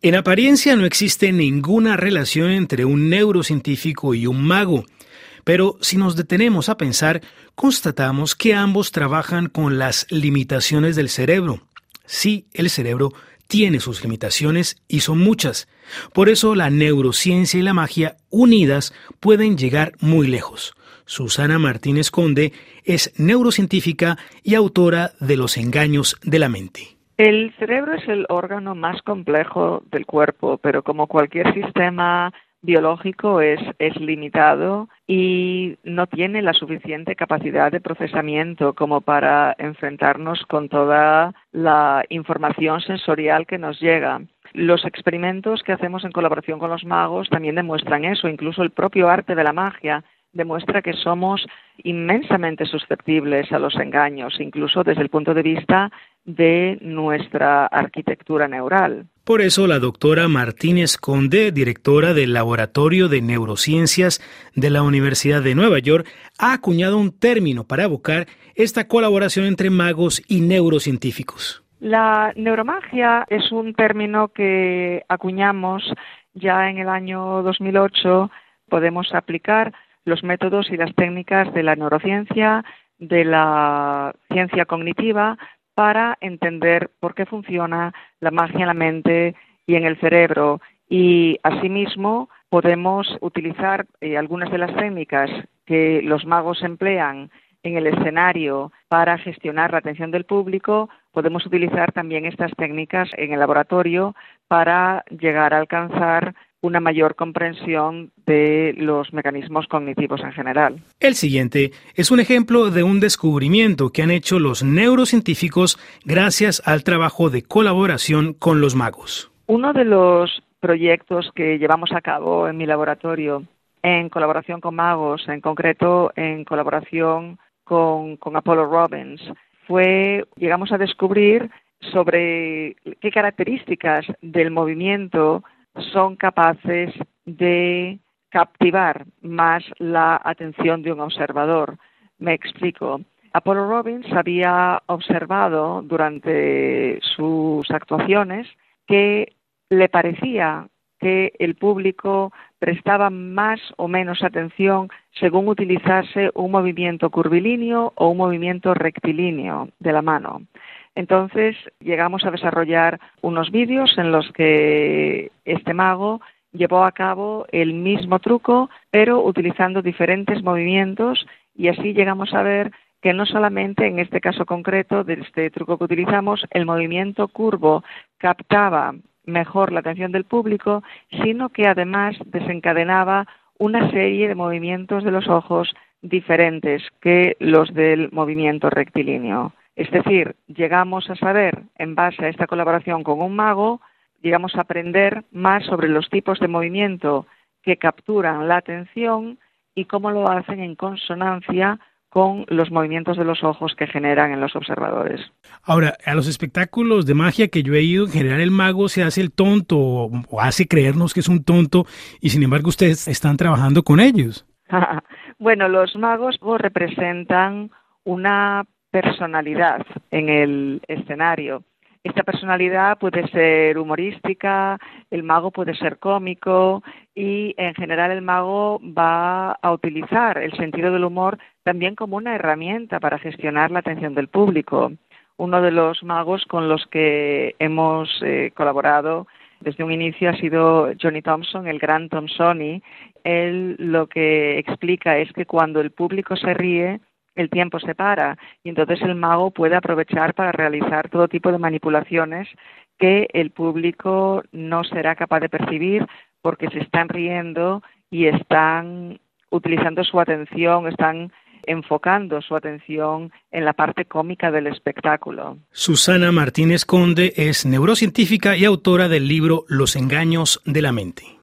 En apariencia no existe ninguna relación entre un neurocientífico y un mago, pero si nos detenemos a pensar, constatamos que ambos trabajan con las limitaciones del cerebro. Sí, el cerebro tiene sus limitaciones y son muchas. Por eso la neurociencia y la magia unidas pueden llegar muy lejos. Susana Martínez Conde es neurocientífica y autora de Los engaños de la mente. El cerebro es el órgano más complejo del cuerpo, pero como cualquier sistema biológico es limitado y no tiene la suficiente capacidad de procesamiento como para enfrentarnos con toda la información sensorial que nos llega. Los experimentos que hacemos en colaboración con los magos también demuestran eso, incluso el propio arte de la magia demuestra que somos inmensamente susceptibles a los engaños, incluso desde el punto de vista de nuestra arquitectura neural. Por eso la doctora Martínez Conde, directora del Laboratorio de Neurociencias de la Universidad de Nueva York, ha acuñado un término para evocar esta colaboración entre magos y neurocientíficos. La neuromagia es un término que acuñamos ya en el año 2008. Podemos aplicar los métodos y las técnicas de la neurociencia, de la ciencia cognitiva, para entender por qué funciona la magia en la mente y en el cerebro. Y asimismo podemos utilizar algunas de las técnicas que los magos emplean en el escenario para gestionar la atención del público. Podemos utilizar también estas técnicas en el laboratorio para llegar a alcanzar una mayor comprensión de los mecanismos cognitivos en general. El siguiente es un ejemplo de un descubrimiento que han hecho los neurocientíficos gracias al trabajo de colaboración con los magos. Uno de los proyectos que llevamos a cabo en mi laboratorio en colaboración con magos, en concreto en colaboración con Apollo Robbins, llegamos a descubrir sobre qué características del movimiento son capaces de captivar más la atención de un observador. Me explico. Apollo Robbins había observado durante sus actuaciones que le parecía que el público prestaba más o menos atención según utilizase un movimiento curvilíneo o un movimiento rectilíneo de la mano. Entonces llegamos a desarrollar unos vídeos en los que este mago llevó a cabo el mismo truco, pero utilizando diferentes movimientos, y así llegamos a ver que no solamente en este caso concreto de este truco que utilizamos, el movimiento curvo captaba mejor la atención del público, sino que además desencadenaba una serie de movimientos de los ojos diferentes que los del movimiento rectilíneo. Es decir, llegamos a saber, en base a esta colaboración con un mago, llegamos a aprender más sobre los tipos de movimiento que capturan la atención y cómo lo hacen en consonancia con los movimientos de los ojos que generan en los observadores. Ahora, a los espectáculos de magia que yo he ido, en general el mago se hace el tonto o hace creernos que es un tonto y sin embargo ustedes están trabajando con ellos. Bueno, los magos representan una personalidad en el escenario. Esta personalidad puede ser humorística, el mago puede ser cómico y en general el mago va a utilizar el sentido del humor también como una herramienta para gestionar la atención del público. Uno de los magos con los que hemos colaborado desde un inicio ha sido Johnny Thompson, el gran Thompsoni. Él lo que explica es que cuando el público se ríe, el tiempo se para y entonces el mago puede aprovechar para realizar todo tipo de manipulaciones que el público no será capaz de percibir porque se están riendo y están utilizando su atención, están enfocando su atención en la parte cómica del espectáculo. Susana Martínez Conde es neurocientífica y autora del libro Los engaños de la mente.